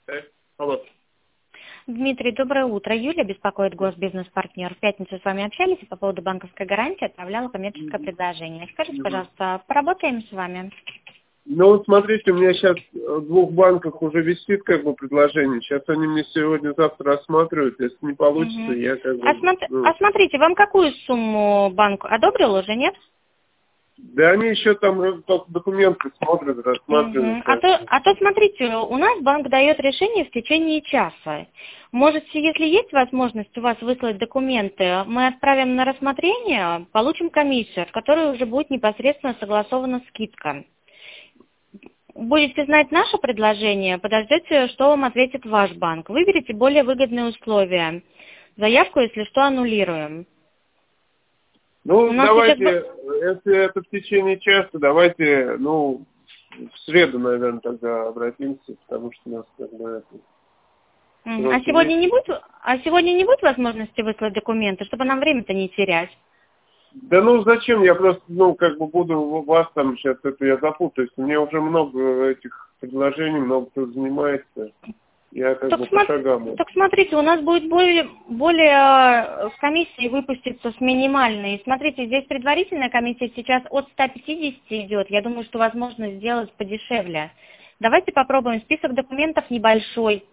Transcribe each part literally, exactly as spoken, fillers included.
Э, Алло. Дмитрий, доброе утро. Юля беспокоит Госбизнес-партнер. В пятницу с вами общались и по поводу банковской гарантии отправляла коммерческое предложение. Скажите, Мгм. пожалуйста, поработаем с вами? Ну, вот смотрите, у меня сейчас в двух банках уже висит как бы предложение. Сейчас они мне сегодня-завтра рассматривают. Если не получится, Мгм. я как А, бы... смотр- Ну, а смотрите, вам какую сумму банк одобрил уже, нет? да они еще там э, только документы смотрят, рассматривают. Мгм. А Как то, бы. а то смотрите, у нас банк дает решение в течение часа. Можете, если есть возможность у вас выслать документы, мы отправим на рассмотрение, получим комиссию, от которой уже будет непосредственно согласована скидка. Будете знать наше предложение, подождете, что вам ответит ваш банк. Выберите более выгодные условия. Заявку, если что, аннулируем. У Ну, нас сейчас... давайте, ба- если это в течение часа, давайте, ну, в среду, наверное, тогда обратимся, потому что у нас как бы это, Мгм. А сроки сегодня есть. не будет, а сегодня не будет возможности выслать документы, чтобы нам время-то не терять? Да ну зачем? Я просто, ну, как бы буду в- вас там сейчас это я запутаюсь. У меня уже много этих предложений, много кто занимается. Я как Так, бы по смо- шагам. так смотрите, у нас будет более, более э, комиссии выпуститься с минимальной. Смотрите, здесь предварительная комиссия сейчас от ста пятидесяти идет. Я думаю, что возможно сделать подешевле. Давайте попробуем. Список документов небольшой.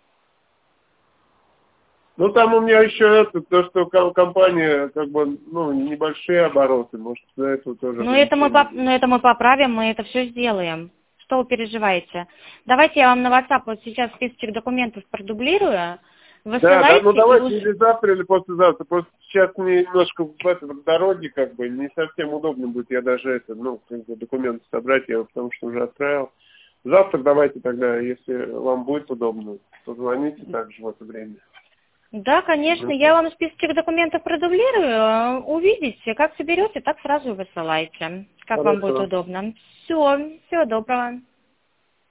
Ну там у меня еще это, то, что ком- компания, как бы, ну, небольшие обороты, может, за это тоже Но это мы, ограничение поп- будет. но это мы поправим, мы это все сделаем. Что вы переживаете? Давайте я вам на WhatsApp вот сейчас списочек документов продублирую. Да, да, ну Высылайте и давайте уже... или завтра, или послезавтра. Просто сейчас мне немножко в, это, в дороге, как бы, не совсем удобно будет, я даже это, ну, как бы документы собрать, я потому что уже отправил. Завтра давайте тогда, если вам будет удобно, позвоните также в это время. Да, конечно, я вам списочек документов продублирую, э, увидите, как соберете, так сразу и высылайте, как вам будет Хорошо. удобно. Все, всего доброго.